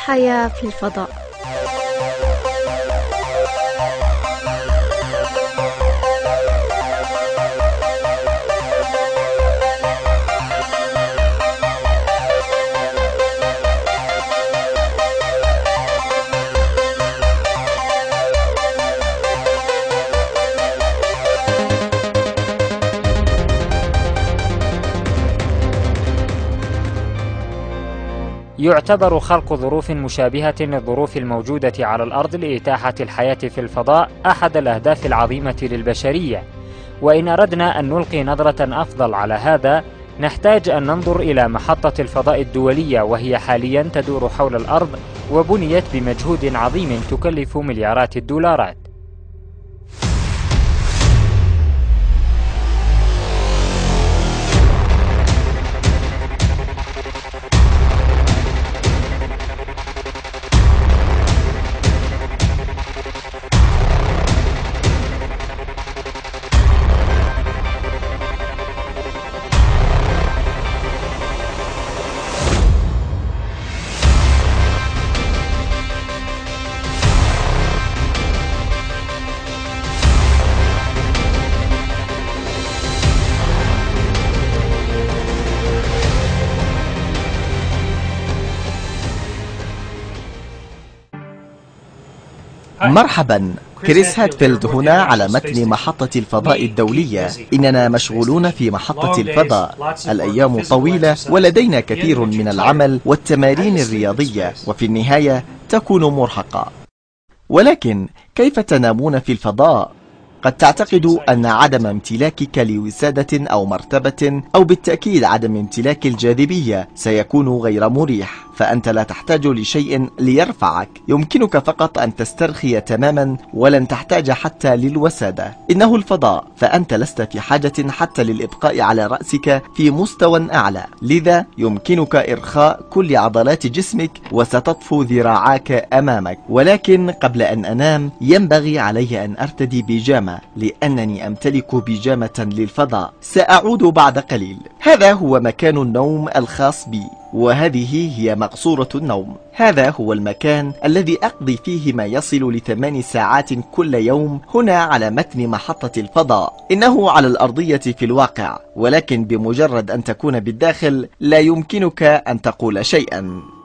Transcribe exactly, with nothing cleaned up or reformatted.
الحياة في الفضاء. يعتبر خلق ظروف مشابهة للظروف الموجودة على الأرض لإتاحة الحياة في الفضاء أحد الأهداف العظيمة للبشرية، وإن أردنا أن نلقي نظرة أفضل على هذا نحتاج أن ننظر إلى محطة الفضاء الدولية، وهي حاليا تدور حول الأرض وبنيت بمجهود عظيم تكلف مليارات الدولارات. مرحبا، كريس هاتفيلد هنا على متن محطة الفضاء الدولية. إننا مشغولون في محطة الفضاء، الأيام طويلة ولدينا كثير من العمل والتمارين الرياضية، وفي النهاية تكون مرهقة. ولكن كيف تنامون في الفضاء؟ قد تعتقد أن عدم امتلاكك لوسادة أو مرتبة أو بالتأكيد عدم امتلاك الجاذبية سيكون غير مريح، فأنت لا تحتاج لشيء ليرفعك، يمكنك فقط أن تسترخي تماما ولن تحتاج حتى للوسادة. إنه الفضاء، فأنت لست في حاجة حتى للإبقاء على رأسك في مستوى أعلى، لذا يمكنك إرخاء كل عضلات جسمك وستطفو ذراعاك أمامك. ولكن قبل أن أنام ينبغي علي أن أرتدي بيجامة، لأنني أمتلك بيجامة للفضاء. سأعود بعد قليل. هذا هو مكان النوم الخاص بي، وهذه هي مقصورة النوم. هذا هو المكان الذي أقضي فيه ما يصل لثمان ساعات كل يوم هنا على متن محطة الفضاء. إنه على الأرضية في الواقع، ولكن بمجرد أن تكون بالداخل لا يمكنك أن تقول شيئا.